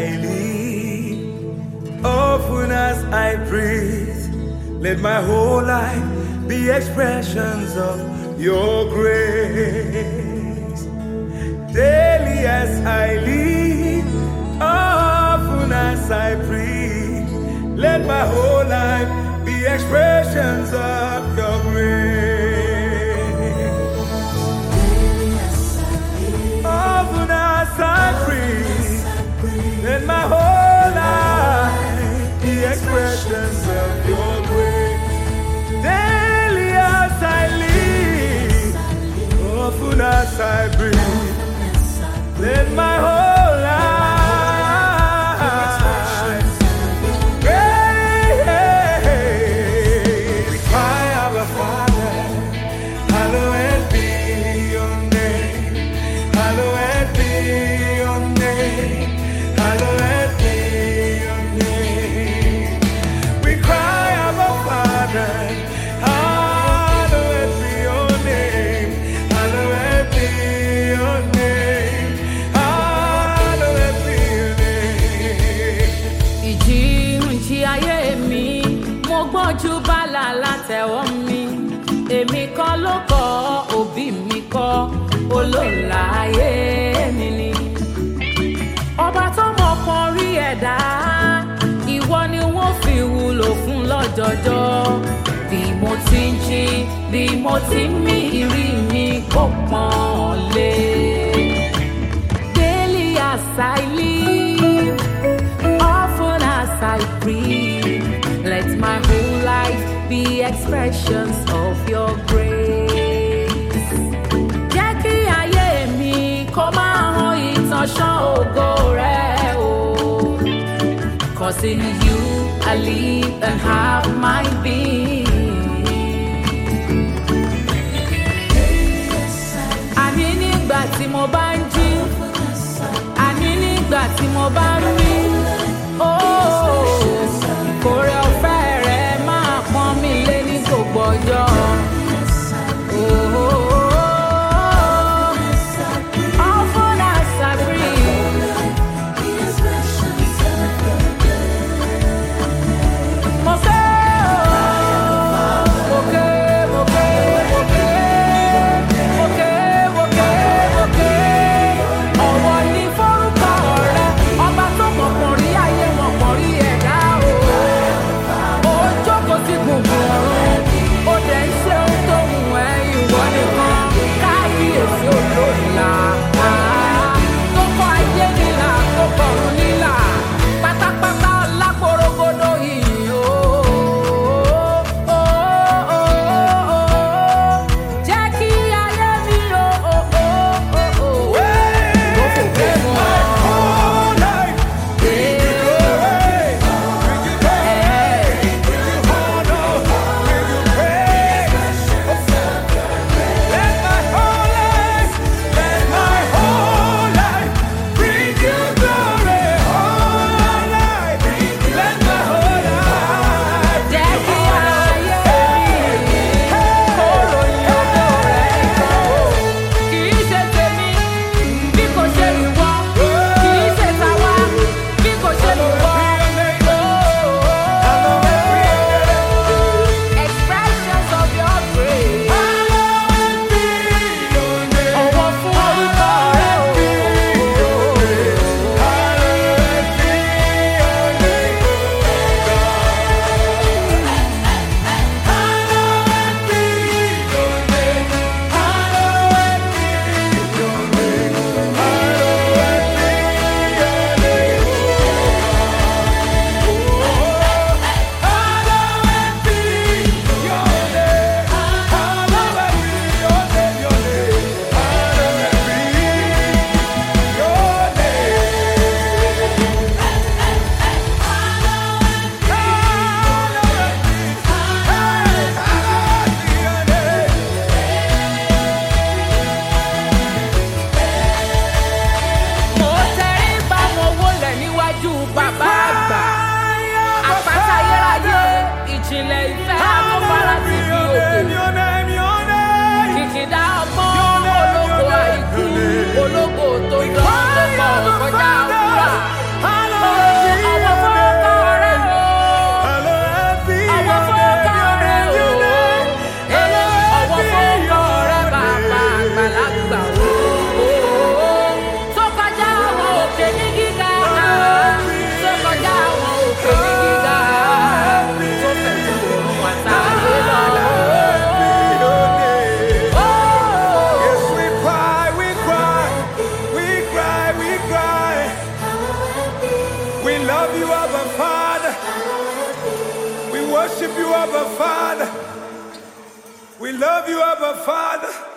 live, often as I breathe, let my whole life be expressions of your grace. Daily as I live, often as I breathe, let my whole life be expressions of your grace. Often as I breathe, let my whole life be expressions of your grace. Daily as I live, often as I breathe, let my whole life cry, Abba Father, hallowed be your name, hallowed be your name, hallowed be your name. We cry, Abba Father, hallowed be your name, hallowed be your name, hallowed be your name. Ìjì ayé mi, mo gbọ́njú bálà látẹ̀wọ́ mi. Èmi kọ́ ló kọ́, òbí mi kọ́, olóòlà ayé mi ni. Ọba tó mọ̀ pọ́n rí ẹ̀dá, ìwọ ni wọ́n fi wúlò fún lọ́jọ́jọ́. Bí mo ti ń jí, bí mo ti ń mí, ìrí mi kò pọ́n lé. Daily as I live, often as I breathe, let my whole life be expressions of your grace. Jẹ́ kí ayé mi kó máa hàn ìtànṣán ògo rẹ o. 'Cause in you I live and have my being. Àní nígbà tí mo bá ń jí, àní nígbà tí mo bá ń rí, ìkórè ọ̀fẹ́ rẹ máa pọ́n mi lé ní gbogbo ọjọ́. Often as I breathe, mo fẹ́ worship you, Abba Father. We love you, Abba Father.